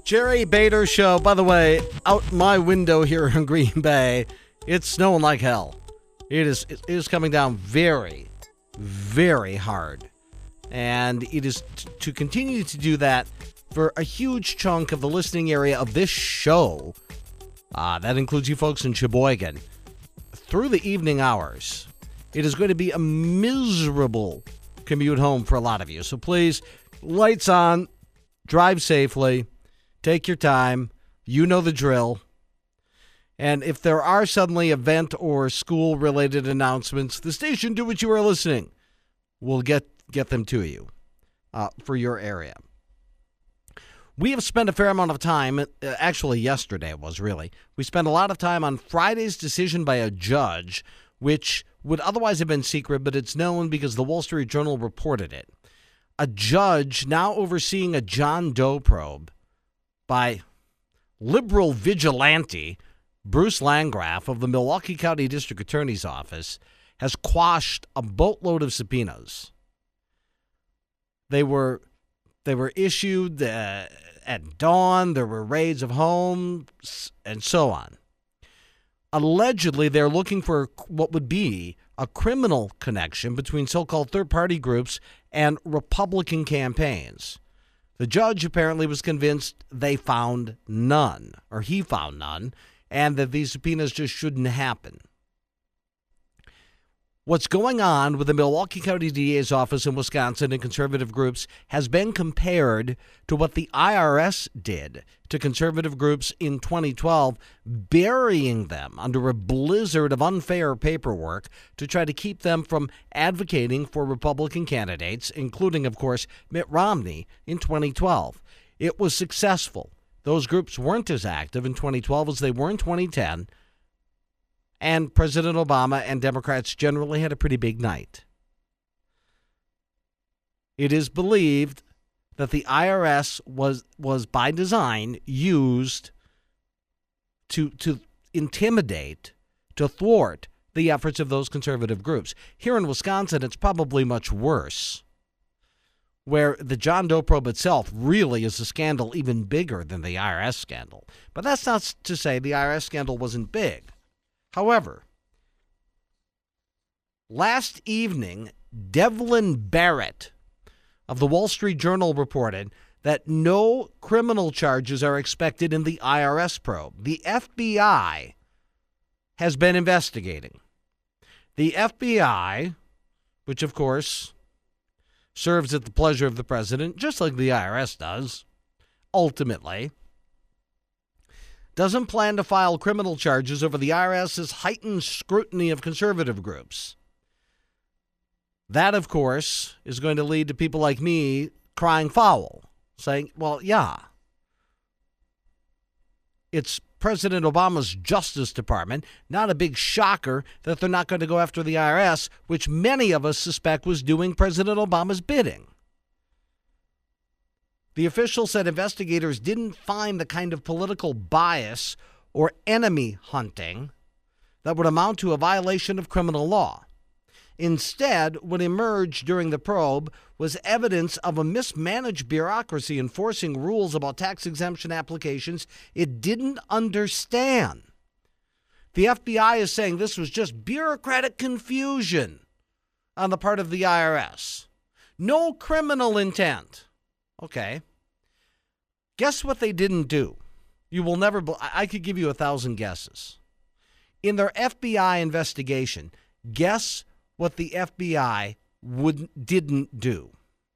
Jerry Bader Show. By the way, out my window here in Green Bay, it's snowing like hell. It is coming down very, very hard. And it is to continue to do that for a huge chunk of the listening area of this show. That includes you folks in Sheboygan. Through the evening hours, it is going to be a miserable commute home for a lot of you. So please, lights on, drive safely, take your time. You know the drill. And if there are suddenly event or school-related announcements, the station to which you are listening will get them to you for your area. We have spent a fair amount of time, actually yesterday it was really, we spent a lot of time on Friday's decision by a judge, which would otherwise have been secret, but it's known because the Wall Street Journal reported it. A judge now overseeing a John Doe probe by liberal vigilante Bruce Landgraf of the Milwaukee County District Attorney's Office has quashed a boatload of subpoenas. They were issued at dawn. There were raids of homes and so on. Allegedly, they're looking for what would be a criminal connection between so-called third-party groups and Republican campaigns. The judge apparently was convinced they found none, or he found none, and that these subpoenas just shouldn't happen. What's going on with the Milwaukee County DA's office in Wisconsin and conservative groups has been compared to what the IRS did to conservative groups in 2012, burying them under a blizzard of unfair paperwork to try to keep them from advocating for Republican candidates, including, of course, Mitt Romney in 2012. It was successful. Those groups weren't as active in 2012 as they were in 2010. And President Obama and Democrats generally had a pretty big night. It is believed that the IRS was by design used to intimidate, to thwart the efforts of those conservative groups. Here in Wisconsin, it's probably much worse, where the John Doe probe itself really is a scandal even bigger than the IRS scandal. But that's not to say the IRS scandal wasn't big. However, last evening, Devlin Barrett of the Wall Street Journal reported that no criminal charges are expected in the IRS probe. The FBI has been investigating. The FBI, which of course serves at the pleasure of the president, just like the IRS does, ultimately, doesn't plan to file criminal charges over the IRS's heightened scrutiny of conservative groups. That, of course, is going to lead to people like me crying foul, saying, well, yeah, it's President Obama's Justice Department. Not a big shocker that they're not going to go after the IRS, which many of us suspect was doing President Obama's bidding. The official said investigators didn't find the kind of political bias or enemy hunting that would amount to a violation of criminal law. Instead, what emerged during the probe was evidence of a mismanaged bureaucracy enforcing rules about tax exemption applications it didn't understand. The FBI is saying this was just bureaucratic confusion on the part of the IRS. No criminal intent. Okay. Guess what they didn't do? You will never. I could give you 1,000 guesses. In their FBI investigation, guess what the FBI didn't do?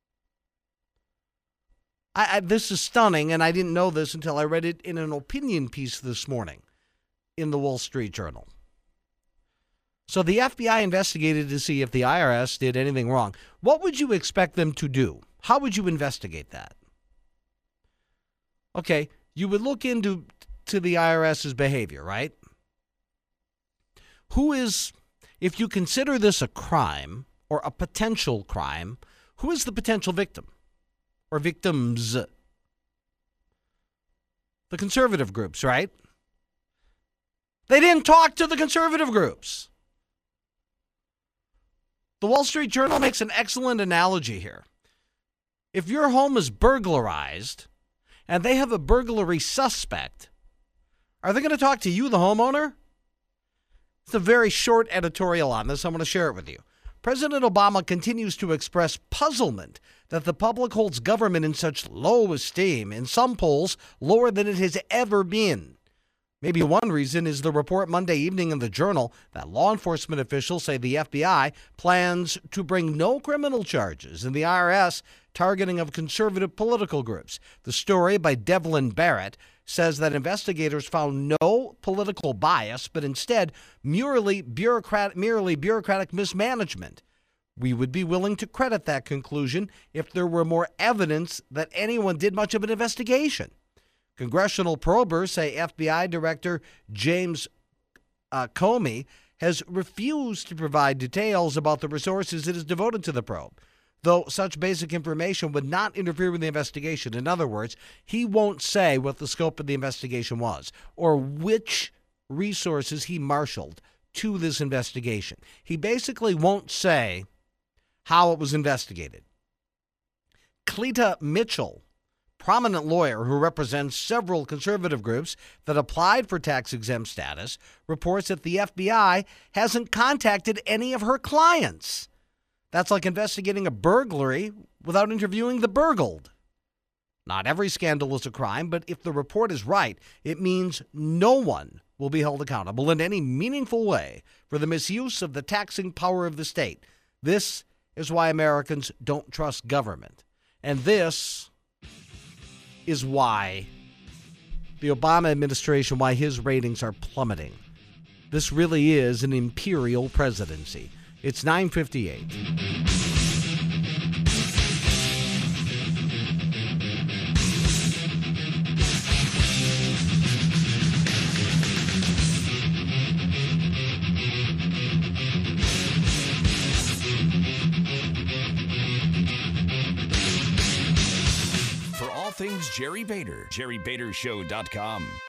This is stunning, and I didn't know this until I read it in an opinion piece this morning in the Wall Street Journal. So the FBI investigated to see if the IRS did anything wrong. What would you expect them to do? How would you investigate that? Okay, you would look into the IRS's behavior, right? If you consider this a crime or a potential crime, who is the potential victim or victims? The conservative groups, right? They didn't talk to the conservative groups. The Wall Street Journal makes an excellent analogy here. If your home is burglarized and they have a burglary suspect, are they going to talk to you, the homeowner? It's a very short editorial on this. I'm going to share it with you. President Obama continues to express puzzlement that the public holds government in such low esteem, in some polls lower than it has ever been. Maybe one reason is the report Monday evening in the Journal that law enforcement officials say the FBI plans to bring no criminal charges in the IRS targeting of conservative political groups. The story by Devlin Barrett says that investigators found no political bias, but instead merely bureaucratic mismanagement. We would be willing to credit that conclusion if there were more evidence that anyone did much of an investigation. Congressional probers say FBI Director James Comey has refused to provide details about the resources it has devoted to the probe, though such basic information would not interfere with the investigation. In other words, he won't say what the scope of the investigation was or which resources he marshaled to this investigation. He basically won't say how it was investigated. Cleta Mitchell, prominent lawyer who represents several conservative groups that applied for tax-exempt status, reports that the FBI hasn't contacted any of her clients. That's like investigating a burglary without interviewing the burgled. Not every scandal is a crime, but if the report is right, it means no one will be held accountable in any meaningful way for the misuse of the taxing power of the state. This is why Americans don't trust government. And this is why the Obama administration, why his ratings are plummeting. This really is an imperial presidency. It's 9:58. For all things Jerry Bader, JerryBaderShow.com.